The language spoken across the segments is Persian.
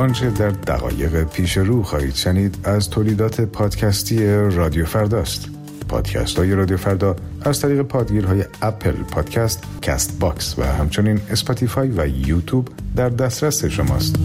آنچه در دقایق پیش رو خواهید شنید از تولیدات پادکستی رادیو فرداست. پادکست های رادیو فردا از طریق پادگیرهای اپل پادکست، کست باکس و همچنین اسپاتیفای و یوتیوب در دسترس شماست.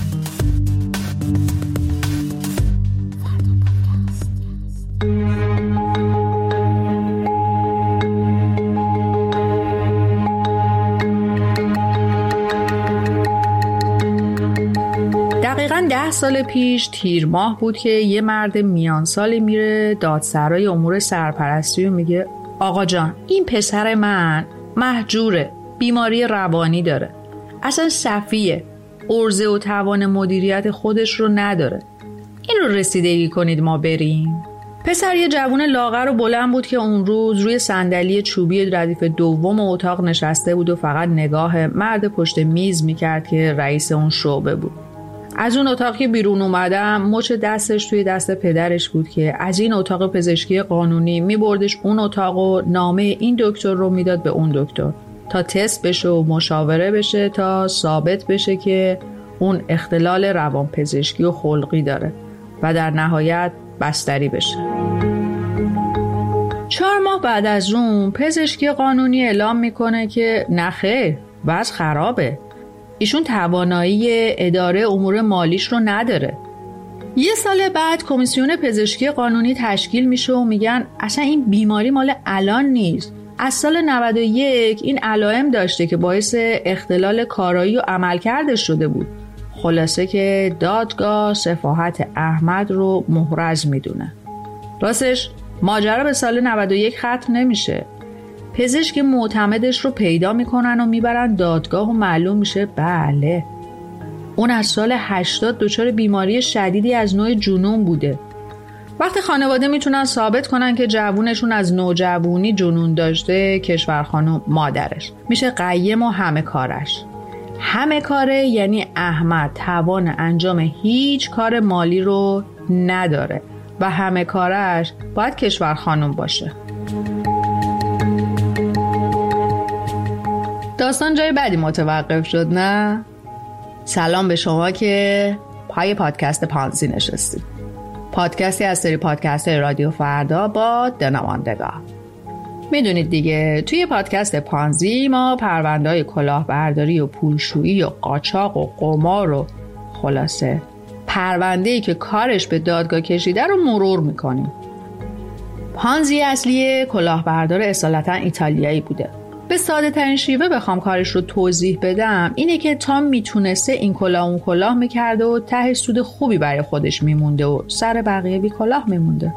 دقیقاً 10 سال پیش تیر ماه بود که یه مرد میان سالی میره دادسرای امور سرپرستی و میگه آقا جان، این پسر من مهجوره، بیماری روانی داره، اصلا سفیه، عرضه و توان مدیریت خودش رو نداره، این رو رسیدگی کنید ما بریم. پسر یه جوون لاغر و بلند بود که اون روز روی صندلی چوبی ردیف دوم اتاق نشسته بود و فقط نگاه مرد پشت میز میکرد که رئیس اون شعبه بود. از اون اتاقی بیرون اومدم، مچ دستش توی دست پدرش بود که از این اتاق پزشکی قانونی میبردش اون اتاق و نامه این دکتر رو میداد به اون دکتر تا تست بشه و مشاوره بشه تا ثابت بشه که اون اختلال روانپزشکی و خلقی داره و در نهایت بستری بشه. 4 ماه بعد از اون پزشکی قانونی اعلام میکنه که نخیر، وضع خرابه، ایشون توانایی اداره امور مالیش رو نداره. 1 سال بعد کمیسیون پزشکی قانونی تشکیل میشه و میگن اصلا این بیماری مال الان نیست، از سال 91 این علائم داشته که باعث اختلال کارایی و عملکردش شده بود. خلاصه که دادگاه سفاحت احمد رو محرز میدونه. راستش ماجرا به سال 91 ختم نمیشه. پزشک معتمدش رو پیدا میکنن و میبرن دادگاه و معلوم میشه بله اون از سال 80 دچار بیماری شدیدی از نوع جنون بوده. وقتی خانواده میتونن ثابت کنن که جوونشون از نوجوانی جنون داشته، کشورخانو مادرش میشه قیم و همه کارش. همه کاره یعنی احمد توان انجام هیچ کار مالی رو نداره و همه کارش باید کشورخانو باشه. داستان جای بعدی متوقف شد نه؟ سلام به شما که پای پادکست پانزی نشستید. پادکستی از سری پادکست رادیو فردا با دنوانده. میدونید دیگه توی پادکست پانزی ما پرونده‌های کلاهبرداری و پولشویی و قاچاق و قمار و خلاصه پرونده‌ای که کارش به دادگاه کشیده رو مرور میکنیم. پانزی اصلی کلاهبردار اصالتا ایتالیایی بوده. به ساده ترین شیوه بخوام کارش رو توضیح بدم اینه که تا میتونسته این کلاه اون کلاه میکرده و ته سود خوبی برای خودش میمونده و سر بقیه بی کلاه میمونده.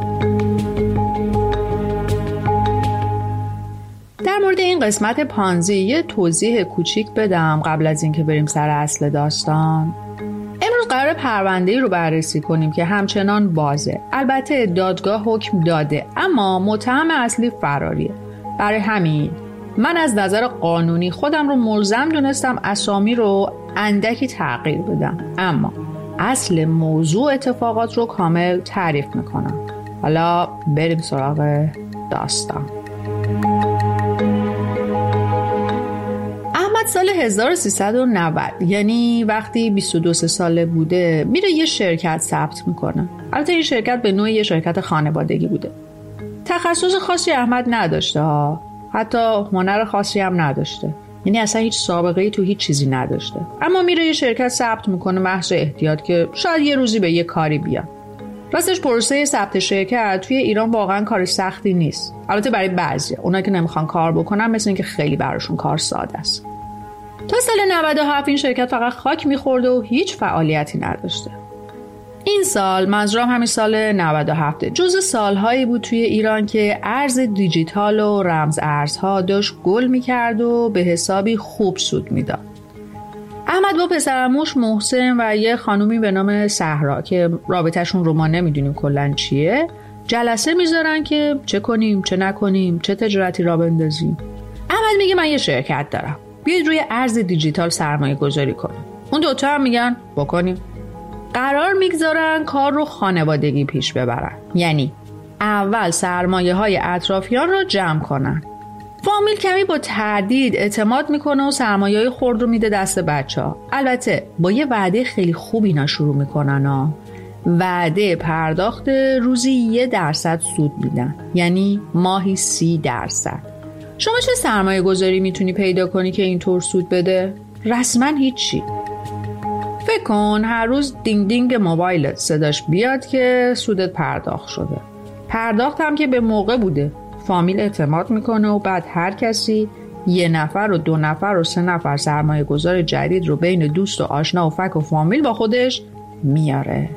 در مورد این قسمت پانزی یه توضیح کوچیک بدم قبل از اینکه بریم سر اصل داستان. امروز قرار پرونده‌ای رو بررسی کنیم که همچنان بازه. البته دادگاه حکم داده اما متهم اصلی فراریه. برای همین من از نظر قانونی خودم رو ملزم دونستم اسامی رو اندکی تغییر بدم، اما اصل موضوع اتفاقات رو کامل تعریف میکنم. حالا بریم سراغ داستان. احمد سال 1390 یعنی وقتی 22 ساله بوده میره یه شرکت ثبت میکنه. البته این شرکت به نوعی یه شرکت خانوادگی بوده. تخصص خاصی احمد نداشته ها، حتی هنر خاصی هم نداشته، یعنی اصلا هیچ سابقه‌ای تو هیچ چیزی نداشته، اما میره یه شرکت ثبت میکنه محض احتیاط که شاید یه روزی به یه کاری بیاد. راستش پروسه ثبت شرکت توی ایران واقعا کار سختی نیست، البته برای بعضیا، اونایی که نمیخوان کار بکنن مثل اینکه خیلی براشون کار ساده است. تا سال 97 این شرکت فقط خاک میخورده و هیچ فعالیتی نداشته. این سال، منظورم همین سال 97، جزو سالهایی بود توی ایران که ارز دیجیتال و رمز ارزها داشت گل میکرد و به حسابی خوب سود میداد. احمد با پسرعموش محسن و یه خانومی به نام صحرا که رابطهشون رو ما نمیدونیم کلن چیه، جلسه میذارن که چه کنیم چه نکنیم، چه تجارتی را بندازیم. احمد میگه من یه شرکت دارم، بیاید روی ارز دیجیتال سرمایه گذاری کنیم. اون دوتا هم میگن بکنیم. قرار میگذارن کار رو خانوادگی پیش ببرن، یعنی اول سرمایه های اطرافیان رو جمع کنن، فامیل کمی با تردید اعتماد میکنه و سرمایه‌های خرد رو میده دست بچه‌ها. البته با یه وعده خیلی خوب اینا شروع میکنن وعده پرداخت روزی 1% سود میدن، یعنی ماهی 30%. شما چه سرمایه گذاری میتونی پیدا کنی که اینطور سود بده؟ رسما هیچی. فکر کن هر روز دینگ دینگ موبایلت صداش بیاد که سودت پرداخت شده. پرداخت هم که به موقع بوده. فامیل اعتماد میکنه و بعد هر کسی 1 نفر و 2 نفر و 3 نفر سرمایه گذار جدید رو بین دوست و آشنا و فک و فامیل با خودش میاره.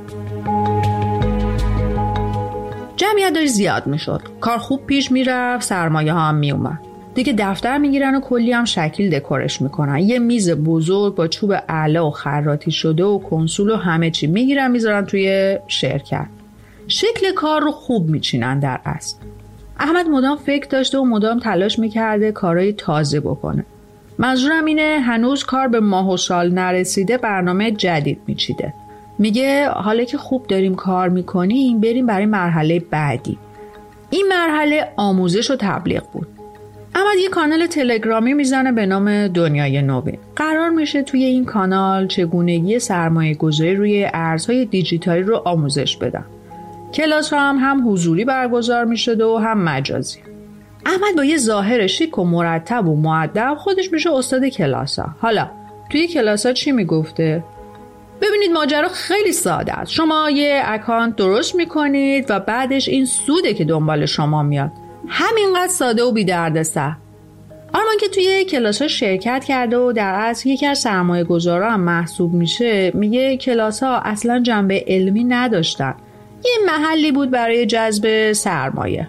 جمعیت داشت زیاد میشد. کار خوب پیش میرفت، سرمایه ها هم میومد. دیگه دفتر میگیرن و کلی هم شکل دکورش میکنن. یه میز بزرگ با چوب اعلا و خراطی شده و کنسول و همه چی میگیرن میذارن توی شرکت. شکل کار رو خوب میچینن در اصل. احمد مدام فکر داشته و مدام تلاش میکرده کارهای تازه بکنه. منظورم اینه هنوز کار به ماه و سال نرسیده برنامه جدید میچیده. میگه حالا که خوب داریم کار میکنیم بریم برای مرحله بعدی. این مرحله آموزش و تبلیغ بود. احمد یه کانال تلگرامی میزنه به نام دنیای نوین. قرار میشه توی این کانال چگونگی سرمایه گذاری روی ارزهای دیجیتالی رو آموزش بدن. کلاس هم حضوری برگزار میشده و هم مجازی. احمد با یه ظاهر شیک و مرتب و مؤدب خودش میشه استاد کلاسا. حالا توی کلاسا چی میگفته؟ ببینید ماجرا خیلی ساده است. شما یه اکانت درست میکنید و بعدش این سوده که دنبال شما میاد. همینقدر ساده و بی دردسر. آرمان که توی کلاس‌ها شرکت کرده و در اصل یکی از سرمایه‌گذارا هم محسوب میشه، میگه کلاس‌ها اصلا جنبه علمی نداشتن. یه محلی بود برای جذب سرمایه.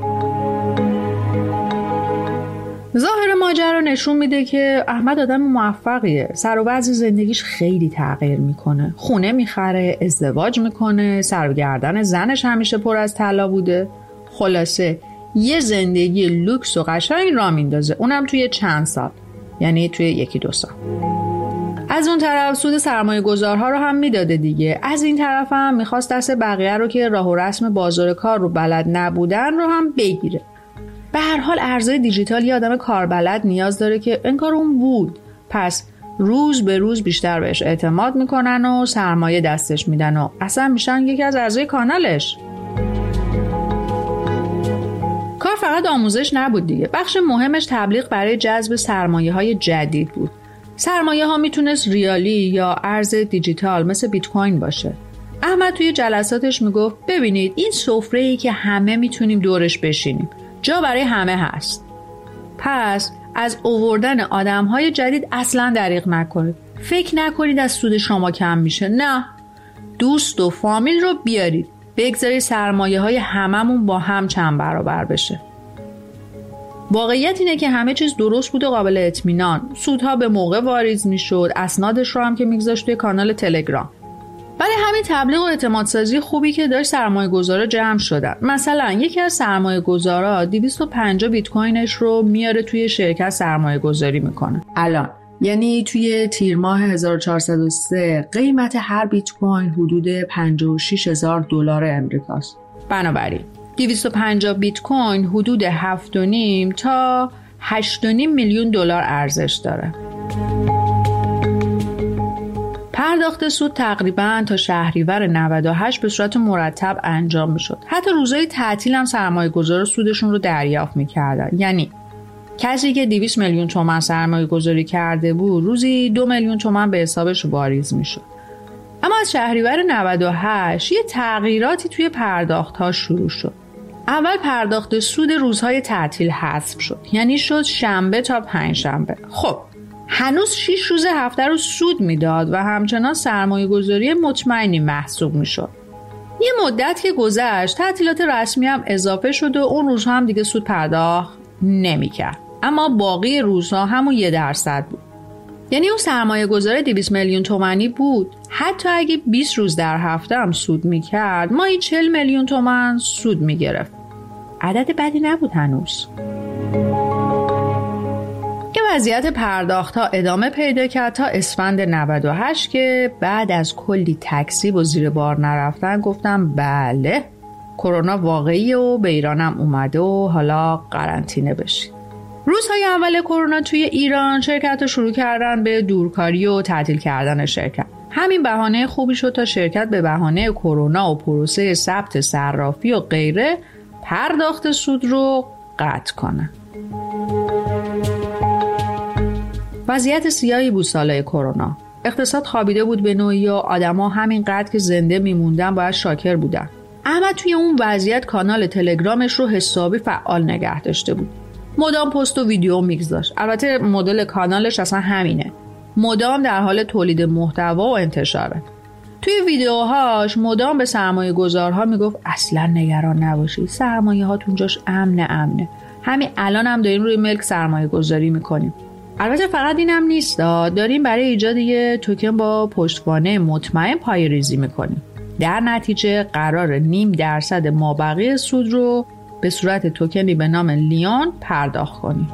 ظاهر ماجرا نشون میده که احمد آدم موفقیه. سر و وضع زندگیش خیلی تغییر میکنه. خونه میخره، ازدواج میکنه، سر و گردن زنش همیشه پر از طلا بوده. خلاصه یه زندگی لوکس و قشنگ راه میندازه، اونم توی چند سال، یعنی توی 1-2 سال. از اون طرف سود سرمایه گذارها رو هم میداده دیگه. از این طرف هم میخواست دست بقیه رو که راه و رسم بازار کار رو بلد نبودن رو هم بگیره. به هر حال ارزهای دیجیتال یه آدم کاربلد نیاز داره که انگار اون بود. پس روز به روز بیشتر بهش اعتماد میکنن و سرمایه دستش میدن و اصلا میشن یکی از اعضای کانالش. کار فقط آموزش نبود دیگه. بخش مهمش تبلیغ برای جذب سرمایه‌های جدید بود. سرمایه‌ها میتونست ریالی یا ارز دیجیتال مثل بیت کوین باشه. احمد توی جلساتش میگفت ببینید این سفره‌ای که همه میتونیم دورش بشینیم. جا برای همه هست. پس از آوردن آدم‌های جدید اصلاً دریغ نکنید. فکر نکنید از سود شما کم میشه. نه. دوست و فامیل رو بیارید. بگذارید سرمایه‌های هممون با هم چند برابر بشه. واقعیت اینه که همه چیز درست بود و قابل اطمینان. سودها به موقع واریز میشد، اسنادش رو هم که میگذاشت توی کانال تلگرام. ولی همین تبلیغ و اعتمادسازی خوبی که داشت سرمایه‌گذارا جمع شدن. مثلا یکی از سرمایه‌گذارا 250 بیت کوینش رو میاره توی شرکت سرمایه‌گذاری میکنه. الان یعنی توی تیر ماه 1403 قیمت هر بیت کوین حدود $56,000 امریکاست. بنابراین 250 بیت کوین حدود 7.5 تا 8.5 میلیون دلار ارزش داره. پرداخت سود تقریباً تا شهریور 98 به صورت مرتب انجام میشد. حتی روزهای تعطیل هم سرمایه‌گذارا سودشون رو دریافت می‌کردن. یعنی کسی که 200 میلیون تومان سرمایه گذاری کرده بود روزی 2 میلیون تومان به حسابش واریز میشد. اما از شهریور 98 یه تغییراتی توی پرداخت ها شروع شد. اول پرداخت سود روزهای تعطیل حذف شد، یعنی شد شنبه تا پنجشنبه. خب هنوز 6 روز هفته رو سود میداد و همچنان سرمایه گذاری مطمئنی محسوب میشد. یه مدت که گذشت تعطیلات رسمی هم اضافه شد و اون روزها هم دیگه سود پرداخت نمی‌کرد. اما باقی روزها همون 1% بود. یعنی اون سرمایه گذار 200 میلیون تومانی بود. حتی اگه 20 روز در هفته هم سود می‌کرد ماهی 40 میلیون تومان سود می‌گرفت. عدد بدی نبود هنوز. که وضعیت پرداخت‌ها ادامه پیدا کرد تا اسفند 98 که بعد از کلی تکذیب و زیر بار نرفتن گفتم بله کرونا واقعیه و به ایرانم اومده و حالا قرنطینه بشید. روزهای اول کرونا توی ایران شرکت‌ها شروع کردن به دورکاری و تعطیل کردن شرکت. همین بهانه خوبی شد تا شرکت به بهانه کرونا و پروسه ثبت صرافی و غیره پرداخت سود رو قطع کنه. وضعیت سیاهی بود سالهای کرونا. اقتصاد خوابیده بود به نوعی و آدما همینقدر که زنده میموندن باید شاکر بودن. احمد توی اون وضعیت کانال تلگرامش رو حسابی فعال نگه داشته بود. مدام پست و ویدیو میگذاشت. البته مدل کانالش اصلا همینه. مدام در حال تولید محتوا و انتشاره. توی ویدیوهاش مدام به سرمایه گذارها میگفت اصلا نگران نباشید، سرمایه هاتون جاش امنه. همین الان هم داریم روی ملک سرمایه گذاری میکنیم. البته فقط اینم نیست، داریم برای ایجاد یه توکن با پشتوانه مطمئن پایه‌ریزی میکنیم. در نتیجه قرار 0.5% مابقی سود رو به صورت توکنی به نام لیون پرداخت کنیم.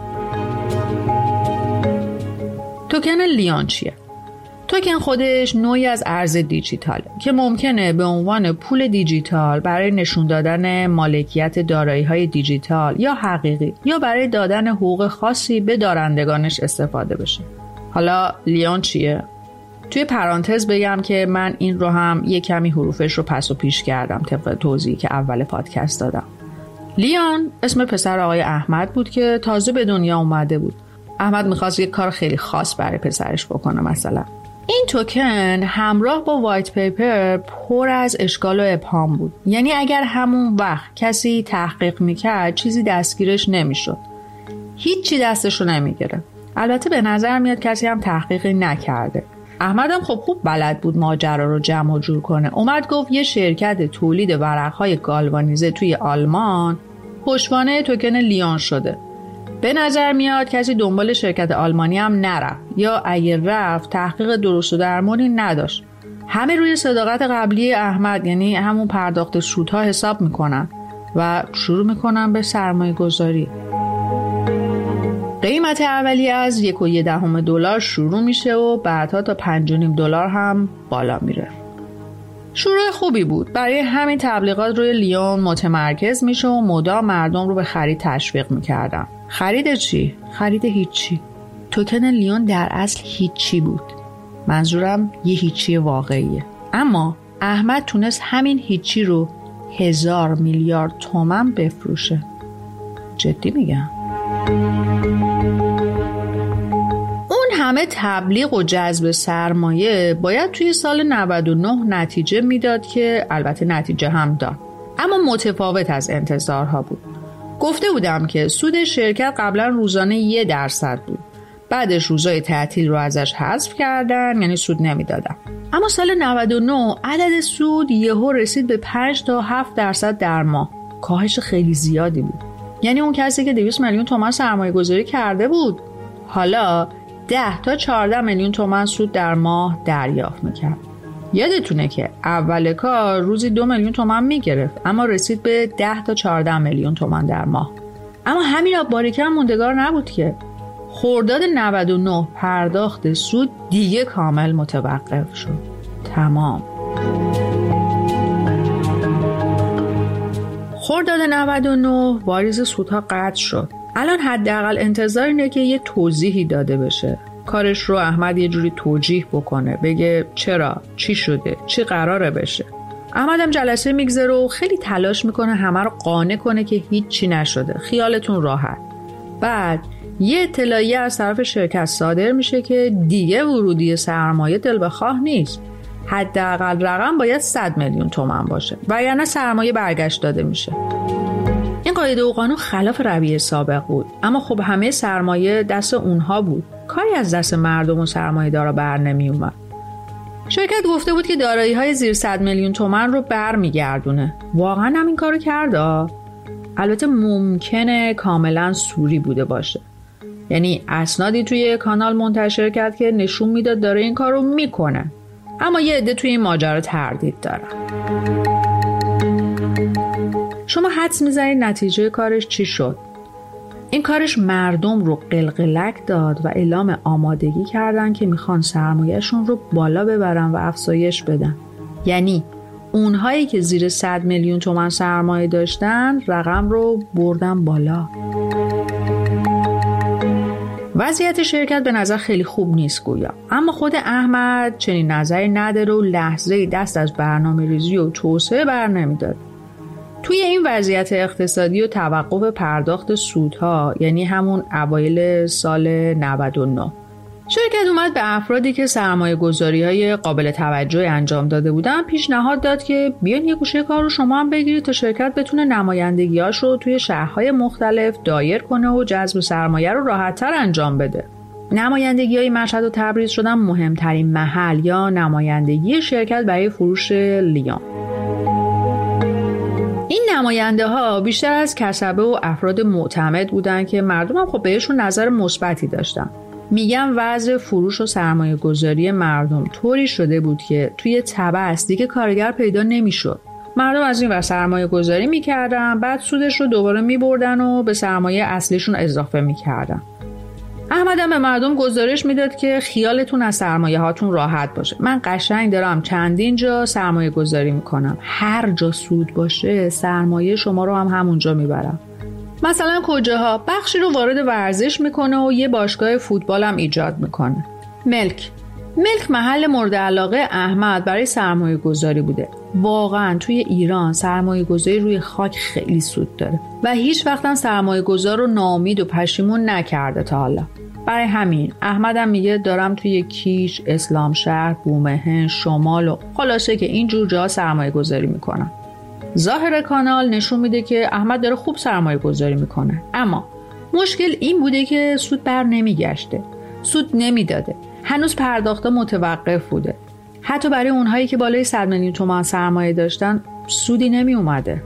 توکن لیون چیه؟ توکن خودش نوعی از ارز دیجیتاله که ممکنه به عنوان پول دیجیتال برای نشون دادن مالکیت دارایی‌های دیجیتال یا حقیقی یا برای دادن حقوق خاصی به دارندگانش استفاده بشه. حالا لیون چیه؟ توی پرانتز بگم که من این رو هم یک کمی حروفش رو پس و پیش کردم طبق توضیحی که اول پادکست دادم. لیون اسم پسر آقای احمد بود که تازه به دنیا اومده بود. احمد میخواست یک کار خیلی خاص برای پسرش بکنه. مثلا این توکن همراه با وایت پیپر پر از اشکال و ابهام بود. یعنی اگر همون وقت کسی تحقیق میکرد چیزی دستگیرش نمیشد، هیچی دستش رو نمیگیره. البته به نظر میاد کسی هم تحقیقی نکرده. احمد هم خب خوب بلد بود ماجرا رو جمع و جور کنه. اومد گفت یه شرکت تولید ورقهای گالوانیزه توی آلمان پشتوانه توکن لیون شده. به نظر میاد کسی دنبال شرکت آلمانی هم نرفت، یا اگه رفت تحقیق درست و درمانی نداشت. همه روی صداقت قبلی احمد، یعنی همون پرداخت سودها حساب میکنن و شروع میکنن به سرمایه گذاری. قیمت اولیه از $1.1 شروع میشه و بعدها تا $5.5 هم بالا میره. شروع خوبی بود. برای همین تبلیغات روی لیون متمرکز میشه و مدام مردم رو به خرید تشویق میکردن. خرید چی؟ خرید هیچی. توکن لیون در اصل هیچی بود. منظورم یه هیچی واقعیه. اما احمد تونست همین هیچی رو 1000 میلیارد تومان بفروشه. جدی میگم. اون همه تبلیغ و جذب سرمایه باید توی سال 99 نتیجه میداد که البته نتیجه هم داد، اما متفاوت از انتظارها بود. گفته بودم که سود شرکت قبلا روزانه 1% بود. بعدش روزای تعطیل رو ازش حذف کردن، یعنی سود نمیدادن. اما سال 99 عدد سود یهو رسید به 5 تا 7% در ماه. کاهش خیلی زیادی بود. یعنی اون کسی که 200 میلیون تومان سرمایه گذاری کرده بود حالا 10 تا 14 میلیون تومان سود در ماه دریافت میکرد. یادتونه که اول کار روزی 2 میلیون تومان میگرفت، اما رسید به 10 تا 14 میلیون تومان در ماه. اما همین باریکه هم موندگار نبود که خرداد 99 پرداخت سود دیگه کامل متوقف شد. تمام. خرداد 99 واریز سودها قطع شد. الان حداقل انتظار اینه که یه توضیحی داده بشه. کارش رو احمد یه جوری توجیه بکنه، بگه چرا، چی شده، چی قراره بشه. احمد هم جلسه میگذره و خیلی تلاش میکنه همه رو قانع کنه که هیچی نشده، خیالتون راحت. بعد یه اطلاعیه از طرف شرکت صادر میشه که دیگه ورودی سرمایه دل بخواه نیست. حداقل رقم باید 100 میلیون تومان باشه وگرنه سرمایه برگشت داده میشه. این قاعده و قانون خلاف رویه سابق بود، اما خب همه سرمایه دست اونها بود، کاری از دست مردم و سرمایه دارا بر نمی اومد. شرکت گفته بود که دارایی های زیر 100 میلیون تومان رو بر می گردونه. واقعا هم این کارو کرده؟ البته ممکنه کاملا سوری بوده باشه، یعنی اسنادی توی کانال منتشر کرد که نشون میداد داره این کارو میکنه، اما یه عده توی این ماجرا تردید دارن. شما حدس میزنید نتیجه کارش چی شد؟ این کارش مردم رو قلقلک داد و اعلام آمادگی کردن که میخوان سرمایه‌شون رو بالا ببرن و افزایش بدن. یعنی اونهایی که زیر 100 میلیون تومان سرمایه داشتن رقم رو بردن بالا. وضعیت شرکت به نظر خیلی خوب نیست گویا، اما خود احمد چنین نظری نداره و لحظه‌ای دست از برنامه‌ریزی و توسعه بر نمی‌داره. توی این وضعیت اقتصادی و توقف پرداخت سودها، یعنی همون اوایل سال 99، شرکت اومد به افرادی که سرمایه‌گذاری‌های قابل توجهی انجام داده بودن پیشنهاد داد که بیان یه گوشه کار رو شما هم بگیرید تا شرکت بتونه نمایندگی‌هاش رو توی شهرهای مختلف دایر کنه و جذب سرمایه رو راحت‌تر انجام بده. نمایندگی‌های مشهد و تبریز شدن مهمترین محل یا نمایندگی شرکت برای فروش لیام. این نماینده ها بیشتر از کسبه و افراد معتمد بودن که مردم هم خب بهشون نظر مثبتی داشتن. میگم وضع فروش و سرمایه گذاری مردم طوری شده بود که توی تبس دیگه کارگر پیدا نمیشد. مردم از این ور سرمایه گذاری میکردن، بعد سودش رو دوباره میبردن و به سرمایه اصلیشون اضافه میکردن. احمد هم به مردم گزارش میداد که خیالتون از سرمایه هاتون راحت باشه. من قشنگ دارم چندین جا سرمایه گذاری میکنم. هر جا سود باشه سرمایه شما رو هم همونجا میبرم. مثلا کجاها؟ بخشی رو وارد ورزش میکنه و یه باشگاه فوتبال هم ایجاد میکنه. ملک محل مورد علاقه احمد برای سرمایه گذاری بوده. واقعا توی ایران سرمایه گذاری روی خاک خیلی سود داره و هیچ وقت هم سرمایه گذار رو ناامید و پشیمون نکرده تا حالا. برای همین احمدم میگه دارم توی کیش، اسلام شهر، بومهن، شمال و خلاصه که اینجور جا سرمایه گذاری میکنم. ظاهر کانال نشون میده که احمد داره خوب سرمایه گذاری میکنه، اما مشکل این بوده که سود بر نمیگشته، سود نمیداده، هنوز پرداختا متوقف بوده. حتی برای اونهایی که بالای 100 میلیون تومان سرمایه داشتن سودی نمی اومده.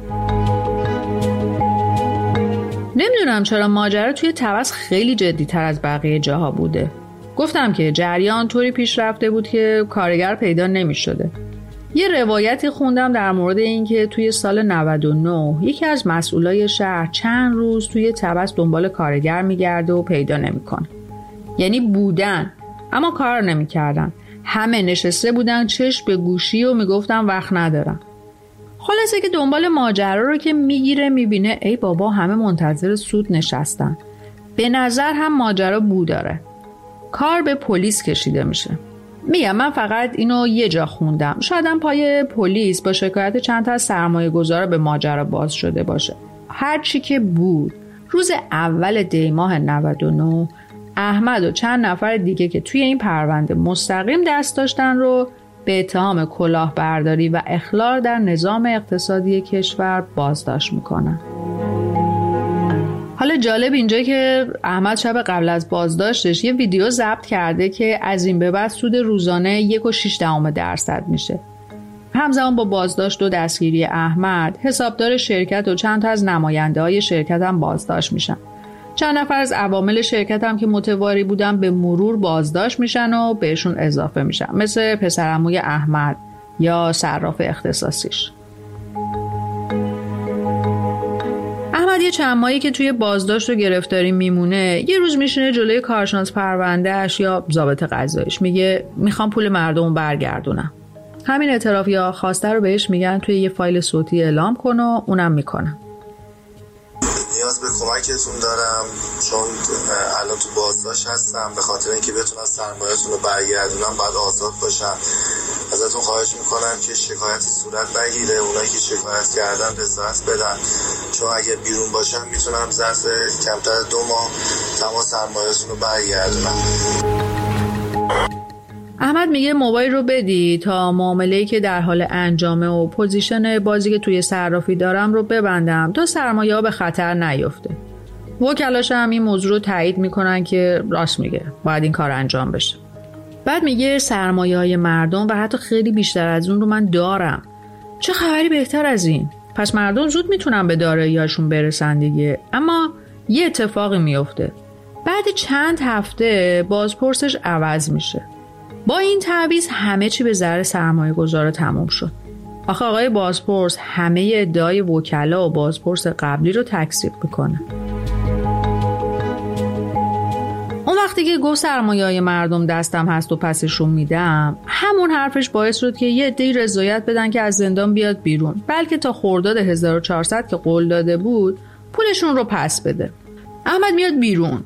نمیدونم چرا ماجرا توی طبس خیلی جدی تر از بقیه جاها بوده. گفتم که جریان طوری پیش رفته بود که کارگر پیدا نمی شده. یه روایتی خوندم در مورد اینکه توی سال 99 یکی از مسئولای شهر چند روز توی طبس دنبال کارگر میگرده و پیدا نمیکنه. یعنی بودن اما کار نمیکردن. همه نشسته بودن چشم به گوشی و میگفتن وقت ندارم. خلاصه که دنبال ماجرا رو که میگیره میبینه ای بابا همه منتظر سود نشستن. به نظر هم ماجرا بو داره. کار به پلیس کشیده میشه. میگم من فقط اینو یه جا خوندم. شاید هم پای پلیس با شکایت چند تا از سرمایه گذارا به ماجرا باز شده باشه. هر چی که بود، روز اول دی ماه 99 احمد و چند نفر دیگه که توی این پرونده مستقیم دست داشتن رو به اتهام کلاهبرداری و اخلال در نظام اقتصادی کشور بازداشت میکنن. حالا جالب اینجا که احمد شب قبل از بازداشتش یه ویدیو ضبط کرده که از این به بعد سود روزانه 1.6% میشه. همزمان با بازداشت و دستگیری احمد، حسابدار شرکت و چند تا از نماینده‌های شرکت هم بازداشت میشن. چند نفر از عوامل شرکت هم که متواری بودن به مرور بازداشت میشن و بهشون اضافه میشن، مثل پسرعموی احمد یا صراف اختصاصیش. احمد یه چند ماهی که توی بازداشت و گرفتاری میمونه، یه روز میشینه جلوی کارشناس پروندهش یا ضابط قضاییش، میگه میخوام پول مردم برگردونم. همین اعتراف یا خواسته رو بهش میگن توی یه فایل صوتی اعلام کن و اونم میکنه. نیاز به کمکتون دارم چون الان تو بازداشت هستم، به خاطر اینکه بتونم سرمایه‌تون رو برگردونم باید آزاد باشم. ازتون خواهش میکنم که شکایتی صورت نگیره، اونایی که شکایت کردن رضایت بدن، چون اگه بیرون باشم میتونم ظرف کمتر 2 ماه تمام سرمایه‌تون رو برگردونم. احمد میگه موبایل رو بدی تا معامله‌ای که در حال انجامه و پوزیشن بازی که توی صرافی دارم رو ببندم تا سرمایه‌ها به خطر نیفته. وکلاش هم این موضوع رو تایید میکنن که راست میگه، باید این کار انجام بشه. بعد میگه سرمایه‌های مردم و حتی خیلی بیشتر از اون رو من دارم. چه خبری بهتر از این؟ پس مردم زود میتونن به دارایی‌هاشون برسن دیگه. اما یه اتفاقی میفته. بعد چند هفته بازپرسش عوض میشه. با این تعویض همه چی به ضرر سرمایه‌گذار تموم شد. آخه آقای بازپرس همه ادعای وکلا و بازپرس قبلی رو تکذیب میکنه. اون وقتی که گفت سرمایه‌های مردم دستم هست و پسشون میدم، همون حرفش باعث شد که یه عده‌ای رضایت بدن که از زندان بیاد بیرون، بلکه تا خرداد 1400 که قول داده بود پولشون رو پس بده. احمد میاد بیرون.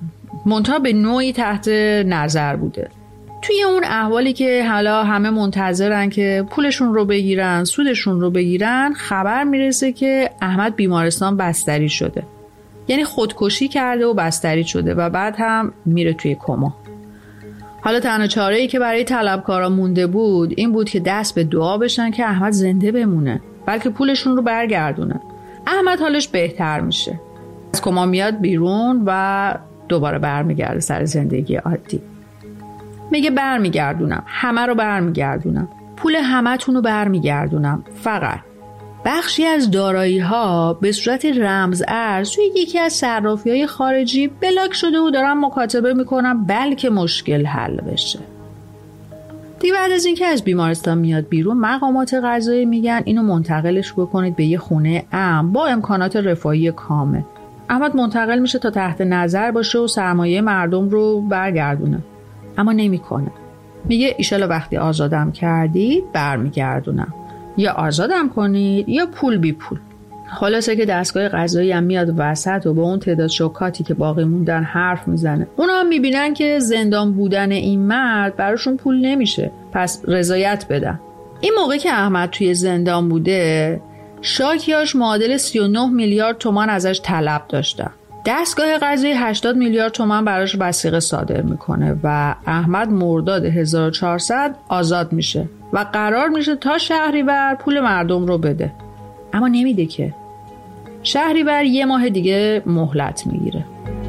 منتها به نوعی تحت نظر بوده. توی اون احوالی که حالا همه منتظرن که پولشون رو بگیرن، سودشون رو بگیرن، خبر میرسه که احمد بیمارستان بستری شده. یعنی خودکشی کرده و بستری شده و بعد هم میره توی کما. حالا تنها چاره‌ای که برای طلبکارا مونده بود این بود که دست به دعا بشن که احمد زنده بمونه، بلکه پولشون رو برگردونه. احمد حالش بهتر میشه، از کما میاد بیرون و دوباره برمیگرده سر زندگی عادی. میگه برمیگردونم، همه رو برمیگردونم، پول همتون رو برمیگردونم، فقط بخشی از دارایی ها به صورت رمز ارز توی یکی از صرافی‌های خارجی بلاک شده و دارم مکاتبه میکنم بلکه مشکل حل بشه. دیگه بعد از اینکه از بیمارستان میاد بیرون، مقامات قضایی میگن اینو منتقلش بکنید به یه خونه امن با امکانات رفاهی کامل. احمد منتقل میشه تا تحت نظر باشه و سرمایه مردم رو برگردونه، اما نمیکنه. میگه ایشالا وقتی آزادم کردید برمیگردونم، یا آزادم کنید یا پول بی پول. خلاصه که دستگاه قضایی هم میاد وسط و با اون تعداد شکاتی که باقی موندن حرف میزنه. اونا هم میبینن که زندان بودن این مرد براشون پول نمیشه، پس رضایت بدن. این موقع که احمد توی زندان بوده، شاکیاش معادل 39 میلیارد تومان ازش طلب داشتن. دستگاه قضایی 80 میلیارد تومان براش وثیقه صادر میکنه و احمد مرداد 1400 آزاد میشه و قرار میشه تا شهریور پول مردم رو بده، اما نمیده که. شهریور یه ماه دیگه مهلت میگیره.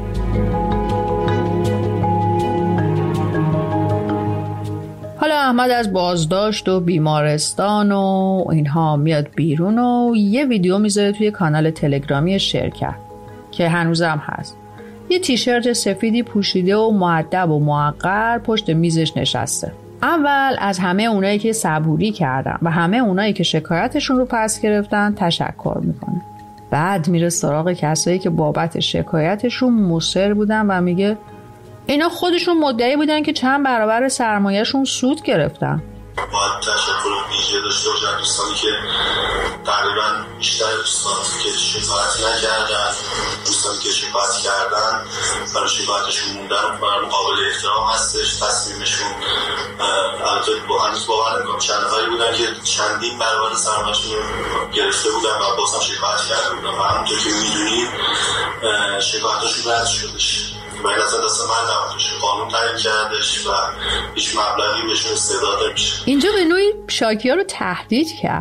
حالا احمد از بازداشت و بیمارستان و اینها میاد بیرون و یه ویدیو میذاره توی کانال تلگرامی شرکت که هنوزم هست. یه تیشرت سفیدی پوشیده و مؤدب و موقر پشت میزش نشسته. اول از همه اونایی که صبوری کردن و همه اونایی که شکایتشون رو پس گرفتن تشکر میکنه. بعد میره سراغ کسایی که بابت شکایتشون مصر بودن و میگه اینا خودشون مدعی بودن که چند برابر سرمایه‌شون سود گرفتن. باید تشکر ویژه داشته باشم دوستانی که تقریبا بیشتر دوستان که شکایت نکردن، دوستانی که شکایت کردن برای شکایتشون موندن و قابل احترام هستش. تصمیمشون البته هنوز باور نمی‌کنم چند نفری بودن که چندین برابر سرمایه‌شون رو گرفته بودن و بازم شکایت کرده بودن و همونطور که میدونید شکایتشون رد شدش. و این اصلا دست من نبودش، قانون تعیین کردش و هیچ مبلغی بهشون استعداد نمیشه. اینجا به نوعی شاکی‌ها رو تهدید کرد.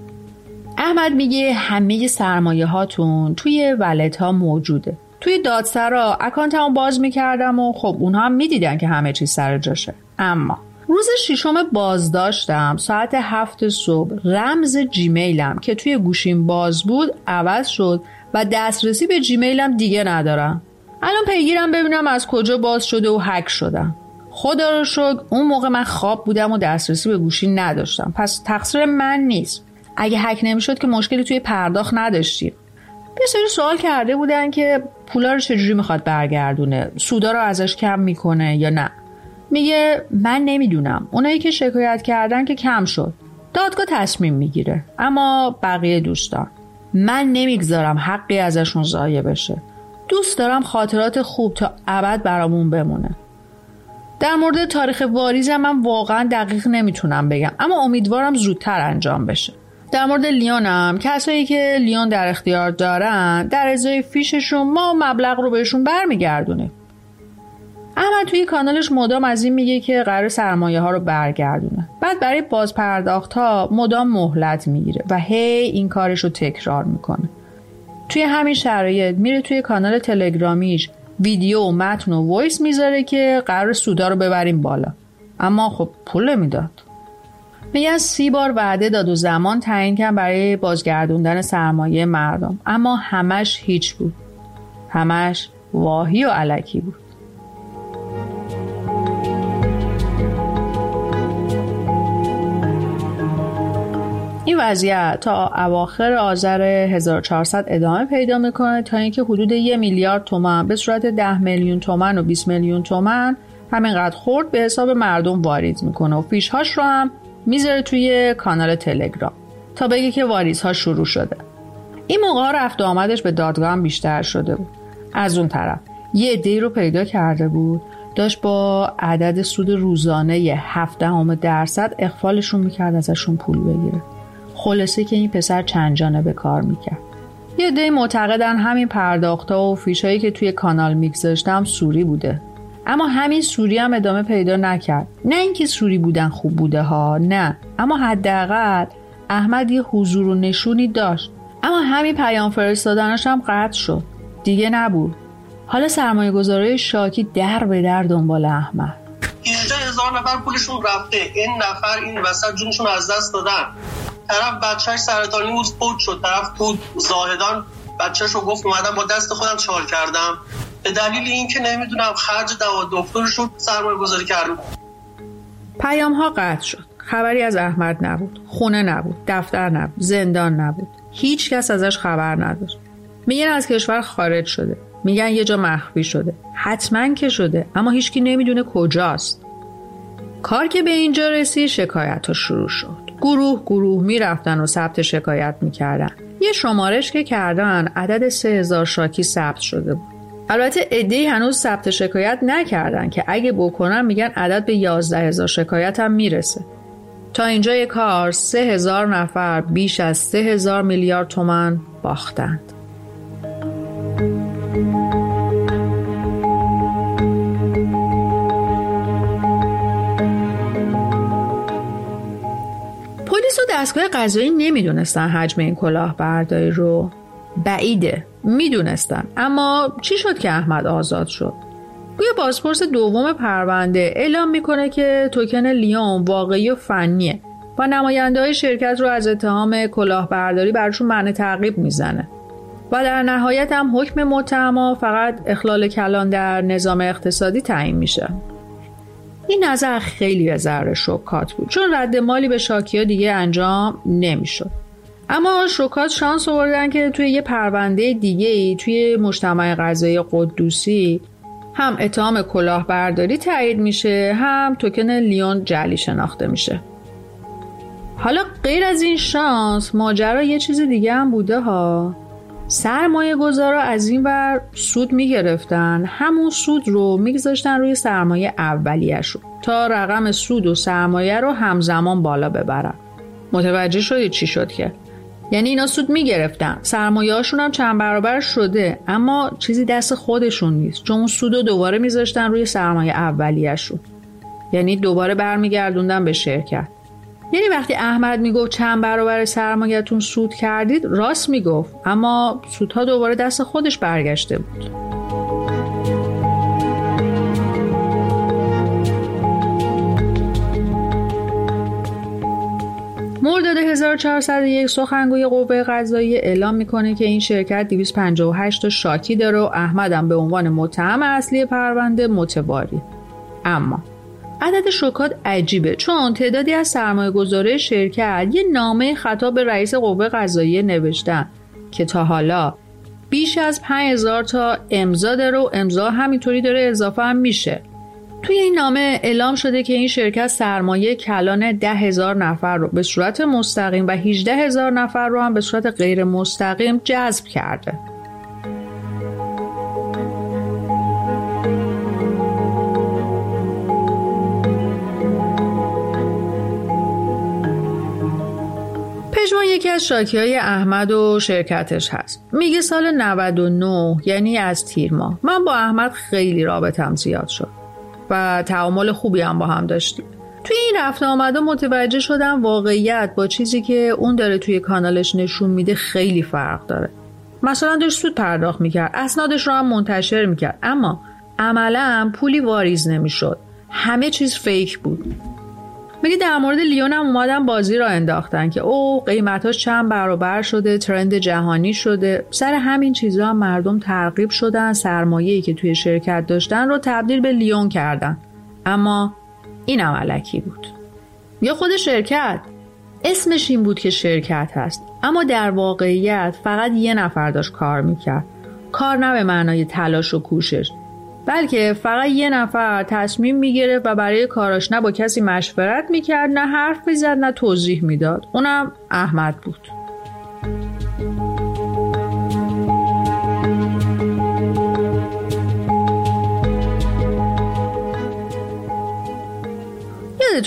احمد میگه همه سرمایه هاتون توی ولت ها موجوده. توی دادسرا اکانتمو باز میکردم و خب اونها هم میدیدن که همه چیز سر جاشه. اما روز 6 بازداشتم ساعت 7 صبح رمز جیمیلم که توی گوشیم باز بود عوض شد و دسترسی به جیمیلم دیگه ندارم. الان پیگیرم ببینم از کجا باز شده و هک شدم. خدا رو شکر اون موقع من خواب بودم و دسترسی به گوشی نداشتم، پس تقصیر من نیست. اگه هک نمیشد که مشکلی توی پرداخت نداشتیم. یه سری سوال کرده بودن که پولا رو چجوری میخواد برگردونه، سودا رو ازش کم میکنه یا نه. میگه من نمیدونم، اونایی که شکایت کردن که کم شد، دادگاه تصمیم میگیره، اما بقیه دوستان من نمیگذارم حقی ازشون ضایع بشه. دوست دارم خاطرات خوب تا ابد برامون بمونه. در مورد تاریخ واریزم من واقعا دقیق نمیتونم بگم، اما امیدوارم زودتر انجام بشه. در مورد لیونم کسایی که لیون در اختیار دارن در ازای فیششون ما مبلغ رو بهشون برمیگردونیم. احمد توی کانالش مدام از این میگه که قرار سرمایه ها رو برگردونه. بعد برای بازپرداخت ها مدام مهلت میگیره و هی این کارش رو تکرار میکنه. توی همین شرایط میره توی کانال تلگرامیش ویدیو و متن و وایس میذاره که قرار سودا رو ببریم بالا، اما خب پول نمیداد. میگن 30 بار وعده داد و زمان تعیین کرد برای بازگردوندن سرمایه مردم، اما همش هیچ بود، همش واهی و الکی بود. این وضعیت تا اواخر آذر 1400 ادامه پیدا میکنه تا اینکه حدود 1 میلیارد تومان به صورت 10 میلیون تومان و 20 میلیون تومان همینقدر خورد به حساب مردم واریز میکنه و فیشهاش رو هم میذاره توی کانال تلگرام تا بگه که واریزها شروع شده. این موقع رفت و آمدش به دادگاه هم بیشتر شده بود. از اون طرف یه عده‌ای رو پیدا کرده بود داشت با عدد سود روزانه 0.7% اغفالشون میکرد ازشون پول بگیره. خلاصه که این پسر چند جانبه کار میکرد. یه عده‌ای معتقدن همین پرداخت‌ها و فیشایی که توی کانال میگذاشتم سوری بوده. اما همین سوری هم ادامه پیدا نکرد. نه اینکه سوری بودن خوب بوده ها، نه، اما حداقل احمد یه حضور و نشونی داشت. اما همین پیام فرستادنش هم قطع شد. دیگه نبود. حالا سرمایه گذاره شاکی در به در دنبال احمد. 18,000 نفر پولشون رفته. این نفر این وسط جونشون از دست دادن. طرف بچهش سرطانی بود فوت شد. طرف تو زاهدان بچه‌شو گفت اومدم با دست خودم چال کردم به دلیل اینکه نمیدونم خرج دوا دکترشو سرمایه گذاری کردم. پیام ها قطع شد. خبری از احمد نبود. خونه نبود، دفتر نبود، زندان نبود. هیچ کس ازش خبر نداشت. میگن از کشور خارج شده. میگن یه جا مخفی شده. حتما که شده، اما هیچکی نمیدونه کجاست. کار که به اینجا رسید شکایت ها شروع شد. گروه میرفتن و ثبت شکایت میکردن. یه شمارش که کردن عدد 3,000 شاکی ثبت شده بود. البته عده‌ای هنوز ثبت شکایت نکردن که اگه بکنن میگن عدد به 11,000 شکایت هم میرسه. تا اینجای کار 3,000 نفر بیش از 3,000 میلیارد تومان باختند. پلیس و دستگاه قضایی نمیدونستن حجم این کلاهبرداری رو. بعیده میدونستن. اما چی شد که احمد آزاد شد؟ گویا بازپرس دوم پرونده اعلام میکنه که توکن لیون واقعی و فنیه و نماینده‌های شرکت رو از اتهام کلاهبرداری براشون منع تعقیب میزنه و در نهایت هم حکم متهما فقط اخلال کلان در نظام اقتصادی تعیین میشه. این نظر خیلی ذره شوکات بود چون رد مالی به شاکی‌ها دیگه انجام نمیشد. اما شوکات شانس آوردن که توی یه پرونده دیگه‌ای توی مجتمع قضایی قدوسی هم اتهام کلاهبرداری تایید میشه، هم توکن لیون جعلی شناخته میشه. حالا غیر از این شانس ماجرا یه چیز دیگه هم بوده ها. سرمایه گذارا از این ور سود میگرفتن، همون سود رو میگذاشتن روی سرمایه اولیه‌شون تا رقم سود و سرمایه رو همزمان بالا ببرن. متوجه شدید چی شد که؟ یعنی اینا سود میگرفتن، سرمایه هاشون هم چند برابر شده، اما چیزی دست خودشون نیست چون اون سود رو دوباره میذاشتن روی سرمایه اولیه‌شون. یعنی دوباره برمیگردوندن به شرکت. یعنی وقتی احمد میگفت چند برابر سرمایه‌تون سود کردید راست میگفت، اما سودها دوباره دست خودش برگشته بود. مرداد 1401 سخنگوی قوه قضاییه اعلام میکنه که این شرکت 258 تا شاکی داره و احمد هم به عنوان متهم اصلی پرونده متواری. اما عدد شوکات عجیبه چون تعدادی از سرمایه‌گذارای شرکت یه نامه خطاب به رئیس قوه قضاییه نوشتن که تا حالا بیش از 5000 تا امضا داره و امضا همینطوری داره اضافه هم میشه. توی این نامه اعلام شده که این شرکت سرمایه کلان 10,000 نفر رو به صورت مستقیم و 18,000 نفر رو هم به صورت غیر مستقیم جذب کرده. پژمان یکی از شاکی‌های احمد و شرکتش هست. میگه سال 99 یعنی از تیر ماه من با احمد خیلی رابطم زیاد شد و تعامل خوبی هم با هم داشتیم. توی این رفت آمده متوجه شدم واقعیت با چیزی که اون داره توی کانالش نشون میده خیلی فرق داره. مثلا داشت سود پرداخت میکرد، اسنادش رو هم منتشر میکرد، اما عملاً پولی واریز نمیشد. همه چیز فیک بود. میگه در مورد لیون هم اومدن بازی را انداختن که قیمتاش چند برابر شده، ترند جهانی شده. سر همین چیزا هم مردم ترغیب شدن، سرمایه‌ای که توی شرکت داشتن رو تبدیل به لیون کردن. اما این هم علکی بود. یا خود شرکت اسمش این بود که شرکت هست، اما در واقعیت فقط یه نفر داشت کار میکرد. کار نه به معنای تلاش و کوشش، بلکه فقط یه نفر تصمیم میگرفت و برای کاراش نه با کسی مشورت میکرد، نه حرف میزد، نه توضیح میداد. اونم احمد بود.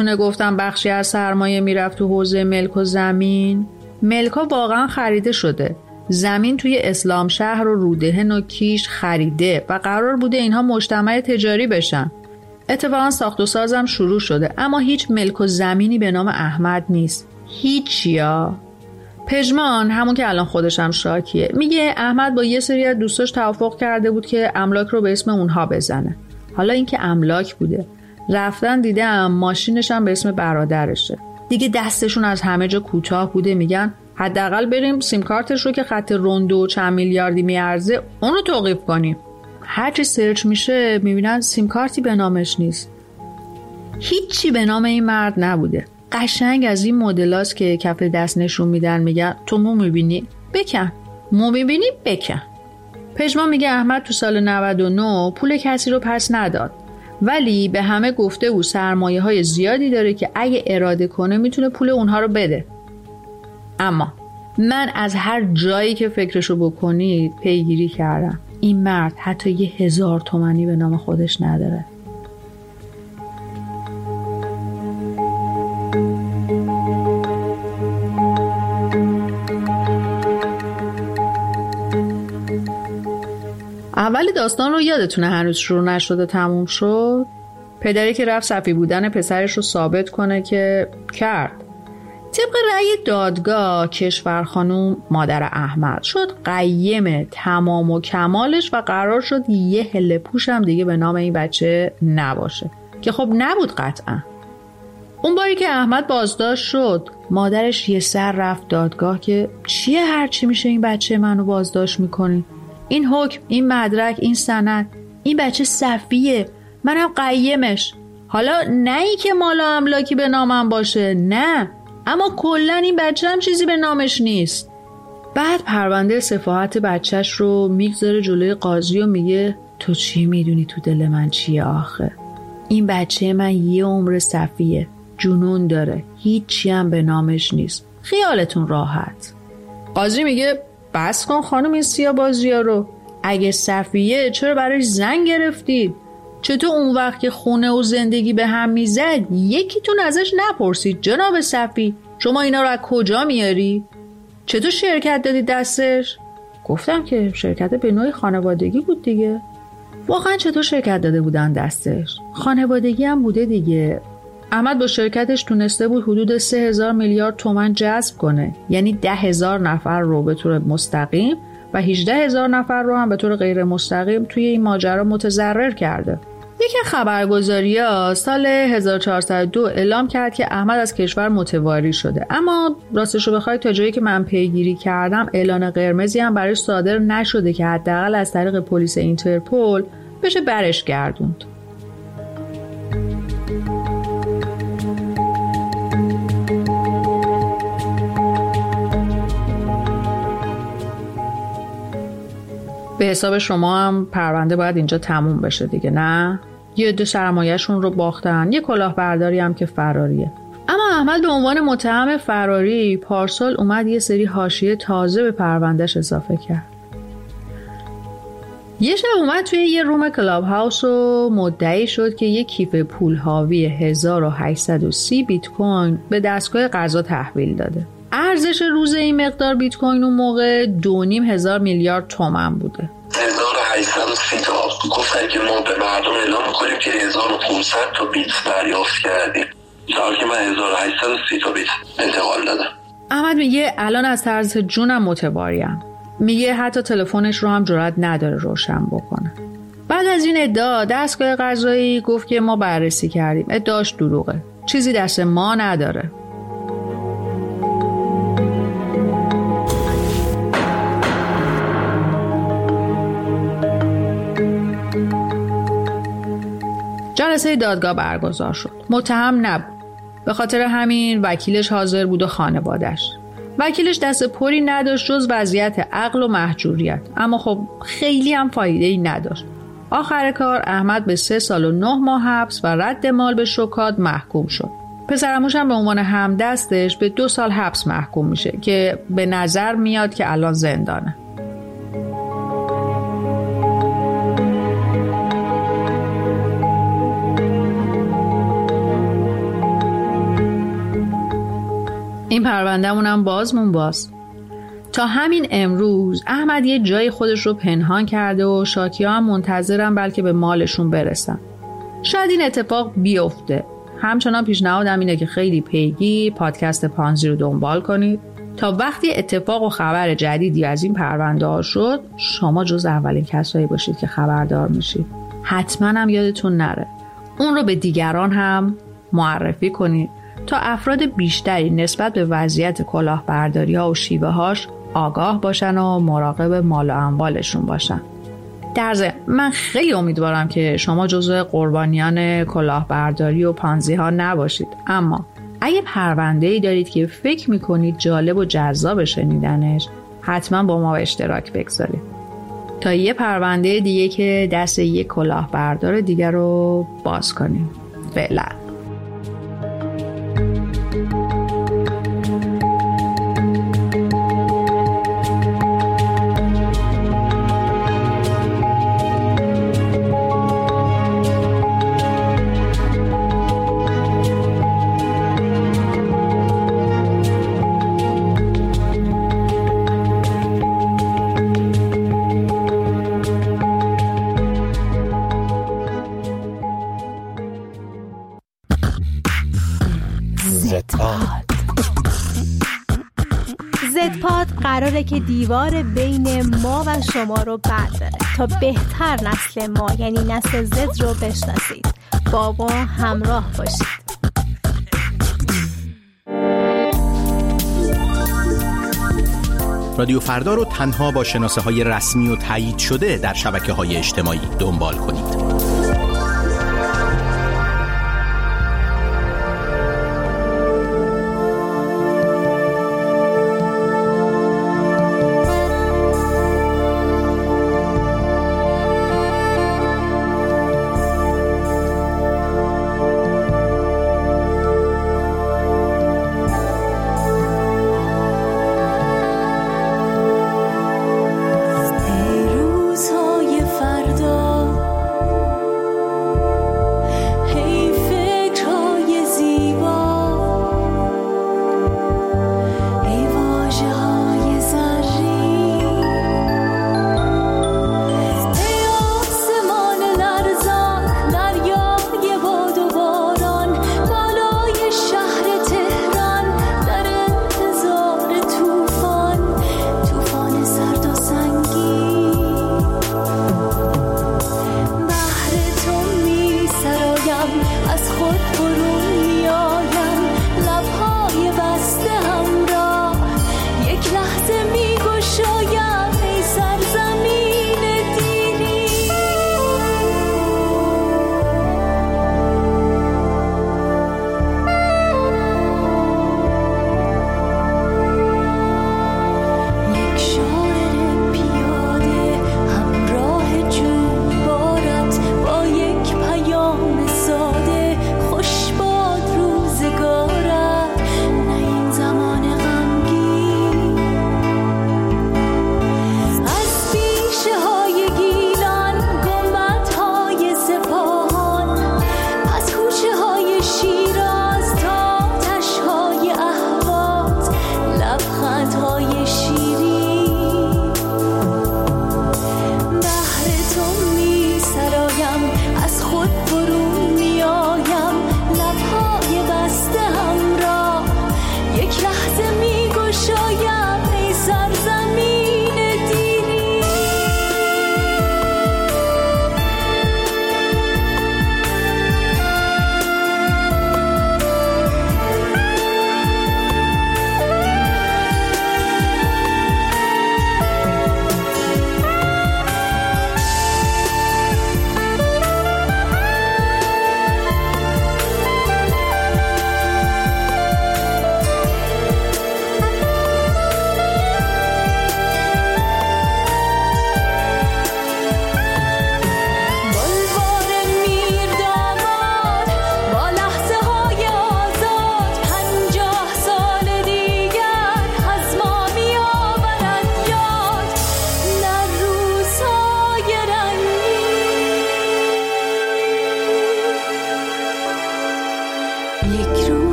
یادتونه گفتم بخشی از سرمایه میرفت تو حوزه ملک و زمین؟ ملک‌ها واقعا خریده شده. زمین توی اسلام شهر و رودهن و کیش خریده و قرار بوده اینها مجتمع تجاری بشن. اتفاقا ساخت و سازم شروع شده، اما هیچ ملک و زمینی به نام احمد نیست. هیچیا. پژمان همون که الان خودشم شاکیه میگه احمد با یه سری از دوستاش توافق کرده بود که املاک رو به اسم اونها بزنه. حالا این که املاک بوده، رفتن دیدم ماشینش هم به اسم برادرشه. دیگه دستشون از همه جا کوتاه بوده، میگن حداقل بریم سیم کارتش رو که خط رونده و چند میلیاردی میارزه اون رو توقیف کنیم. هرچی سرچ میشه میبینن سیم کارتی به نامش نیست. هیچی به نام این مرد نبوده. قشنگ از این مدلاست که کف دست نشون میدن، میگن تو مو میبینی؟ بکن. مو میبینی؟ بکن. پژمان میگه احمد تو سال 99 پول کسی رو پس نداد، ولی به همه گفته بود سرمایه های زیادی داره که اگه اراده کنه میتونه پول اونها رو بده. اما من از هر جایی که فکرشو بکنید پیگیری کردم، این مرد حتی 1000 تومانی به نام خودش نداره. اولی داستان رو یادتونه هنوز شروع نشده تموم شد؟ پدری که رفت صفی بودن پسرش رو ثابت کنه که کرد. طبق رأی دادگاه کشور خانوم مادر احمد شد قیم تمام و کمالش و قرار شد یه هله پوش هم دیگه به نام این بچه نباشه که خب نبود قطعا. اون باری که احمد بازداشت شد مادرش یه سر رفت دادگاه که چیه هرچی میشه این بچه منو بازداشت میکنی؟ این حکم، این مدرک، این سند، این بچه صفیه، منم قیمش. حالا نه ای که مال و املاکی به نامم باشه، نه، اما کلا این بچه هم چیزی به نامش نیست. بعد پرونده سفاحت بچهش رو میگذاره جلوی قاضی و میگه تو چی میدونی تو دل من چیه آخه؟ این بچه من یه عمر صفیه، جنون داره، هیچی هم به نامش نیست، خیالتون راحت. قاضی میگه بس کن خانم این سیاه‌بازی‌ها رو، اگه صفیه چرا براش زن گرفتید؟ چطور اون وقت که خونه و زندگی به هم میزد یکیتون ازش نپرسید جناب صفی شما اینا رو از کجا میاری؟ چطور شرکت دادی دستش؟ گفتم که شرکت به نوعی خانوادگی بود دیگه. واقعا چطور شرکت داده بودن دستش؟ خانوادگی هم بوده دیگه. احمد با شرکتش تونسته بود حدود 3000 میلیارد تومان جذب کنه، یعنی 10,000 نفر رو به طور مستقیم و 18,000 نفر رو هم به طور غیر مستقیم توی این ماجرا متضرر کرده. یکی خبرگزاری‌ها سال 1402 اعلام کرد که احمد از کشور متواری شده، اما راستش رو بخوای تا جایی که من پیگیری کردم اعلان قرمزی هم براش صادر نشده که حداقل از طریق پلیس اینترپل بشه برش گردوند. به حساب شما هم پرونده باید اینجا تموم بشه دیگه، نه؟ یه عده سرمایه‌شون رو باختن، یه کلاهبرداری هم که فراریه. اما احمد به عنوان متهم فراری پارسال اومد یه سری حاشیه تازه به پروندهش اضافه کرد. یه شب اومد توی یه روم کلاب هاوس و مدعی شد که یه کیف پول حاوی 1830 بیت کوین به دستگاه قضا تحویل داده. ارزش روز این مقدار بیت کوین اون موقع 2,500 میلیارد تومان بوده. 1830 تا گفتن که ما به مردم اعلام می‌کنیم که 1500 تا بیت دریافت کردیم. در که من 1830 تا بیت انتقال دادم. احمد میگه الان از طرز جونم متباریم. میگه حتی تلفنش رو هم جرئت نداره روشن بکنه. بعد از این ادعا دستگاه قضایی گفت که ما بررسی کردیم، ادعاش دروغه، چیزی دست ما نداره. جلسه دادگاه برگزار شد. متهم نبود. به خاطر همین وکیلش حاضر بود و خانواده‌اش. وکیلش دست پری نداشت جز وضعیت عقل و محجوریت، اما خب خیلی هم فایده‌ای نداشت. آخر کار احمد به 3 سال و 9 ماه حبس و رد مال به شوکات محکوم شد. پسرعموش هم به عنوان همدستش به 2 سال حبس محکوم میشه که به نظر میاد که الان زندانه. پرونده‌مونم باز. تا همین امروز احمد یه جای خودش رو پنهان کرده و شاکی‌ها هم منتظرن بلکه به مالشون برسن. شاید این اتفاق بیفته. همچنان پیشنهادم اینه که خیلی پیگیر پادکست پانزی رو دنبال کنید تا وقتی اتفاق و خبر جدیدی از این پرونده ها شد شما جز اولین کسایی باشید که خبردار میشید. حتما هم یادتون نره اون رو به دیگران هم معرفی کنید تا افراد بیشتری نسبت به وضعیت کلاهبرداری ها و شیوه هاش آگاه باشن و مراقب مال و اموالشون باشن. در ضمن من خیلی امیدوارم که شما جزو قربانیان کلاهبرداری و پانزی ها نباشید، اما اگه پرونده‌ای دارید که فکر میکنید جالب و جذاب شنیدنش حتما با ما به اشتراک بگذارید تا یه پرونده دیگه که دست یک کلاهبردار دیگر رو باز کنیم. فعلا زدپاد قراره که دیوار بین ما و شما رو برداره تا بهتر نسل ما یعنی نسل زد رو بشناسید. با ما همراه باشید. رادیو فردا رو تنها با شناسه های رسمی و تایید شده در شبکه های اجتماعی دنبال کنید.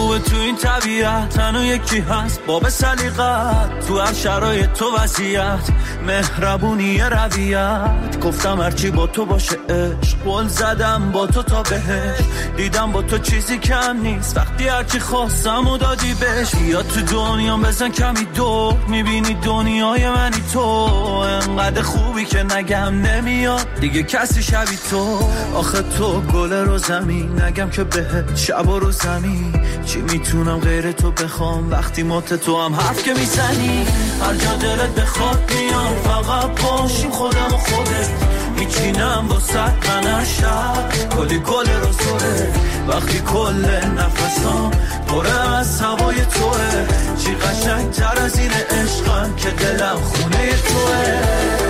خوبه تو این طبیعت تنو یکی هست باب سلیقت تو هر شرایط تو وضعیت مهربونی رویت گفتم هرچی با تو باشه عشق قول زدم با تو تا بهش دیدم با تو چیزی کم نیست وقتی هرچی خواستم و دادی بهش یا تو دنیا بزن کمی دور میبینی دنیای منی تو انقدر خوبی که نگم نمیاد دیگه کسی شبی تو آخه تو گل رو زمین نگم که بهت شب و رو زمین چی میتونم غیر تو بخوام وقتی مت تو هم حرف که میزنی هر جا دلت بخواد میام فقط باشیم خودم و خودت میچینم با ست من هر شب کلی گل رو سره وقتی کل نفسام پره از هوای توه چی قشنگ تر از این عشقم که دلم خونه توه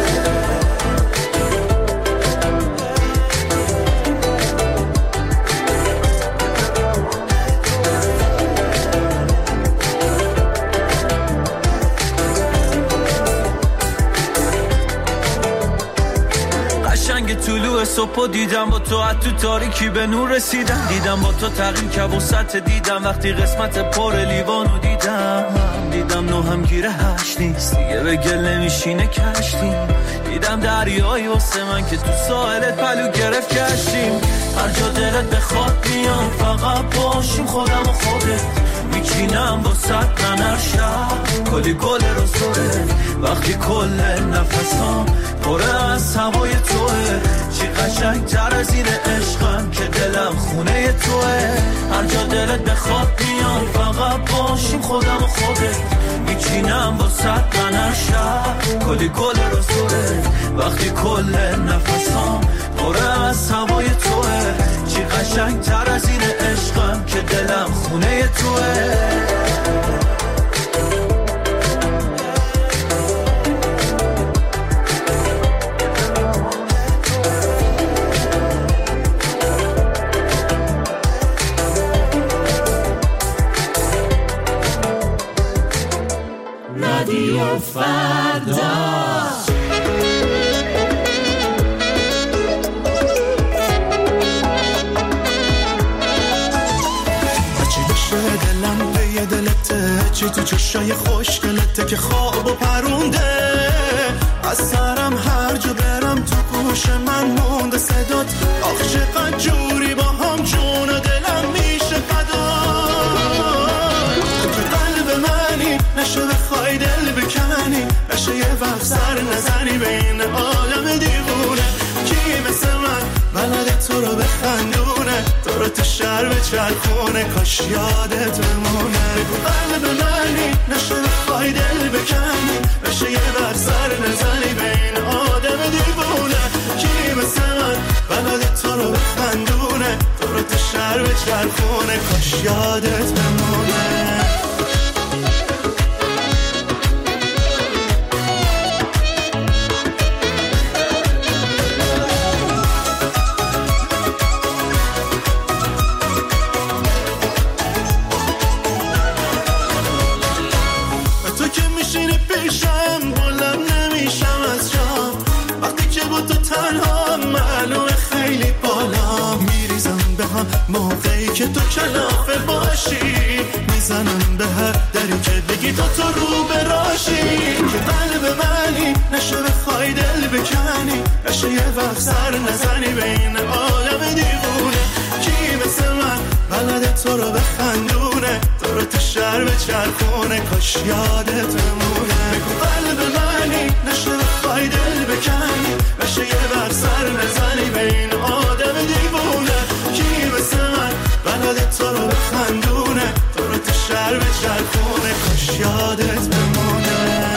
طلوع صبح دیدم با تو تو تاریکی به نور رسیدم دیدم با تو تغییر که وسط دیدم وقتی قسمت پر لیوانو دیدم نو هم گیره هشت نیست دیگه به گل نمیشینه کشتیم دیدم دریایی واسه من که تو ساحلت پلو گرفت کشتیم هر جا دلت بخواد میام فقط باشیم خودم و خودت میچینم با ست من هر شب کلی گل رو سره وقتی کل نفسام پره از هوای توه چی قشنگ تر از این عشقم که دلم خونه توه هر جا دلت بخواد میام فقط باشیم خودم و خودت میچینم با ست من هر شب کلی گل رو سره وقتی کل نفسام پره از هوای توه چی قشنگ تر از این عشقم که دلم خونه توه رادیو فردا دلم به یه دلته چی تو چشای خوشگلته که خواب و پرونده از سرم هر جا برم تو گوش من مونده صدات آخ چقدر جوری با هم جون و دلم میشه فدا تو قلب منی نشه بخوای دل بکنی نشه یه وقت سر نزنی بین عالم دیوونه کی مثل من بلد تو رو بخندونه تو رو تو شهر به چرخونه کاش یادت بمونه بگو قلب منی نشه بخوای دل بکنی نشه یه بر سر نزنی بین آدم دیوونه کی مثل من بلد تو رو بخندونه تو رو تو شهر به چرخونه کاش یادت بمونه موقعی که تو کلافه باشی میزنم به هر دری که بگی تو رو براشی که قلب منی نشه بخوای دل بکنی نشه یه وقت سر نزنی بین عالم دیوونه کی مثل من بلد تو رو بخندونه تو رو تو شهر به چرخونه کاش یادت بمونه بگو قلب منی نشه بخوای دل بکنی نشه یه وقت سر نزنی بین آدم دیوونه کی مثل من بلد تو رو بخندونه تو رو تو شهر به چرخونه کاش یادت بمونه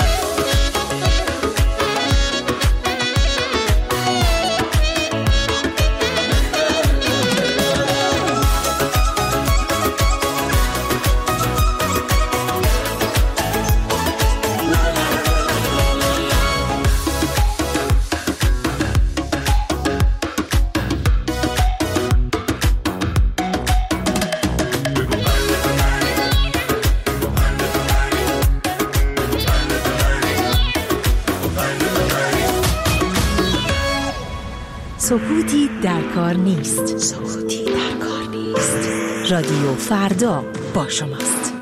سکوتی در کار نیست. سکوتی در کار نیست. است. رادیو فردا با شماست.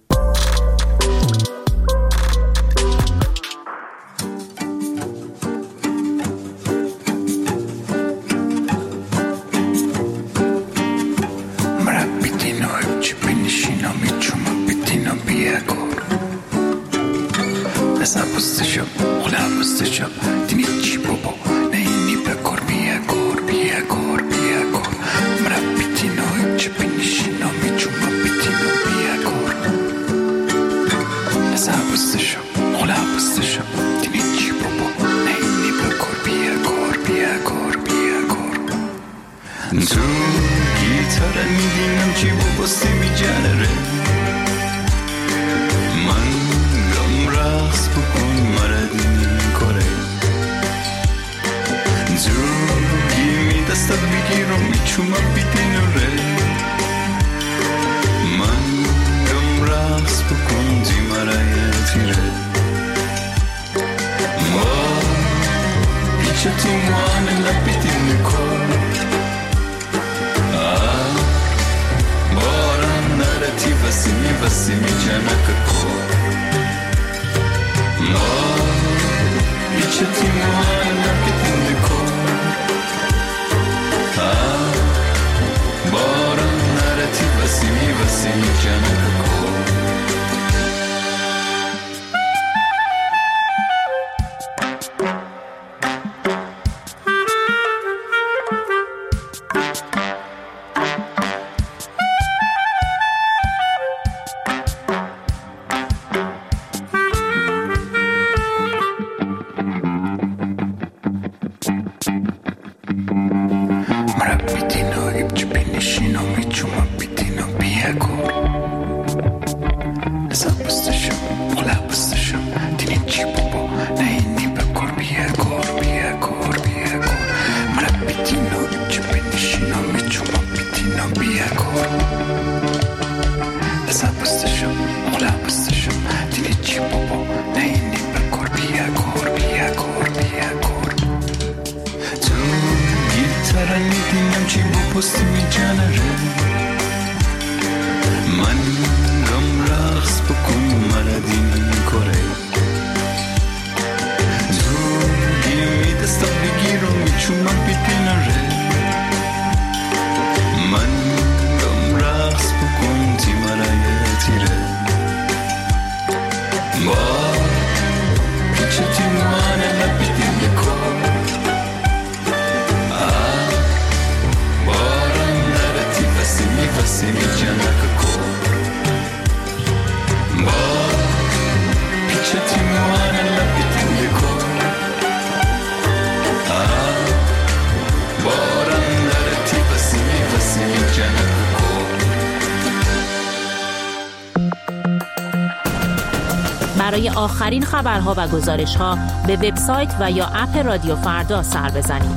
برای آخرین خبرها و گزارش‌ها به وبسایت و یا اپ رادیو فردا سر بزنید.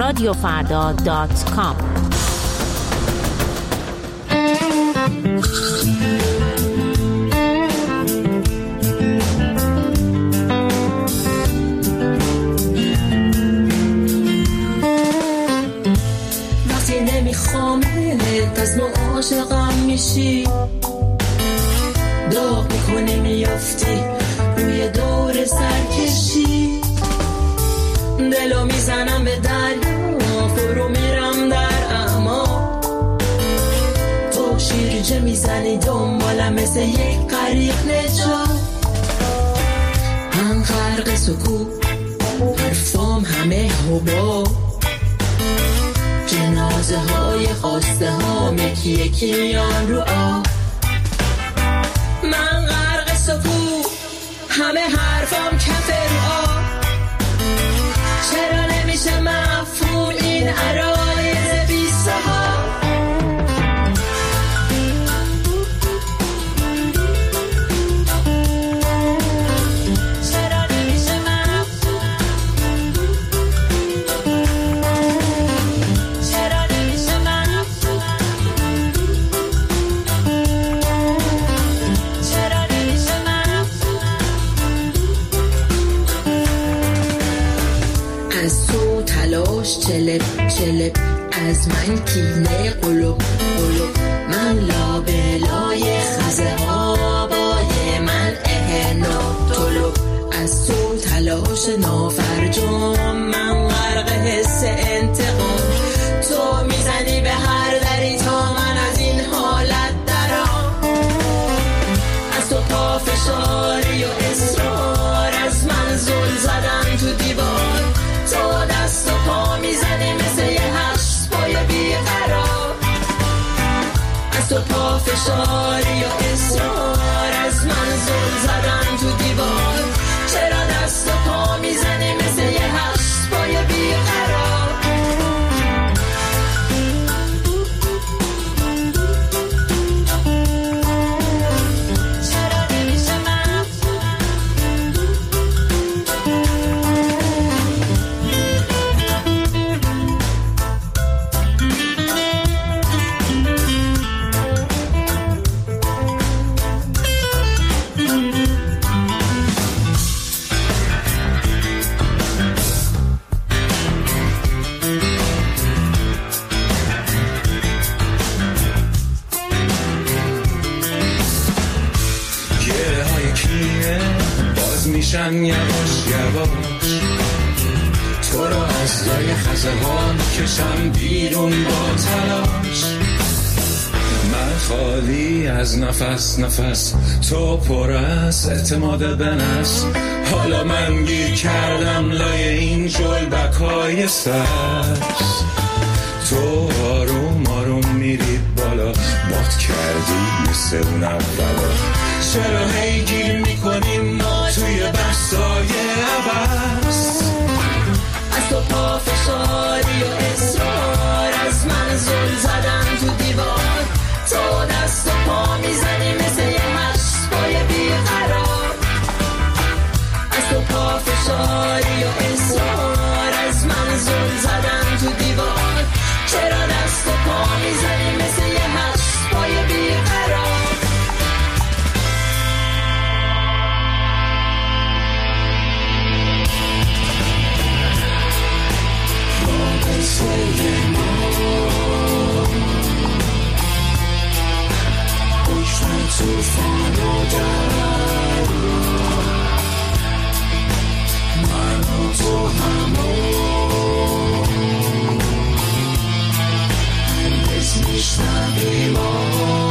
radiofarda.com. وقتی نمیخوام از ما عاشقم میشی، داغ میکنی میافتی روی دور سرکشی، دلو میزنم به دریا فرو میرم در اعماق، تو شیرجه میزنی دنبالم مثل یک غریق نجات، من غرق سکوت حرفام همه حباب، جنازه های خواسته ها یکی یکی میان رو آب، من غرق سکوت همه حرفام کف رو آب، چرا نمیشه مفهوم این عرایض بی صحاب، چرا نمیشه مفهوم، چرا نمیشه مفهوم، چرا نمیشه مفهوم، از تو تلاش چلب چلب از من کینه قلوب قلوب، من لابلای خزه ها بای من اهنا طلوب، از تو تلاش نافرجام من غرق حس انتقام، تو میزنی به هر دری تا من از این حالت درام، از تو پافشاری و اصرار از من زل زدن تو دیوار، تو دست و پا میزنی مثل یه هشت پای بیقرار، از تو پافشاری و اصرار از من زل زدن تو دیوار، چرا دست و پا میزنی مثل یه هشت پای بیقرار. میشن یواش یواش، تو رو از لای خزه ها میکشم بیرون با تلاش، من خالی از نفس نفس، تو پر از اعتماد به نفس، حالا من گیر کردم لای این جلبکای سبز، تو آروم آروم میری بالا، باد کردی مثل اون اولا، چرا هی گیر میکنیم ما توی بحثای عباس، از تو پافشاری و اصرار از من زل زدن تو دیوار، تو دست و پا میزنی مثل یه هشت پای بیقرار، از تو پافشاری و اصرار از من زل زدن تو دیوار، چرا دست و پا میزنی مثل یه هشت پای بیقرار. توفان و در من و تو همون بس میشنویم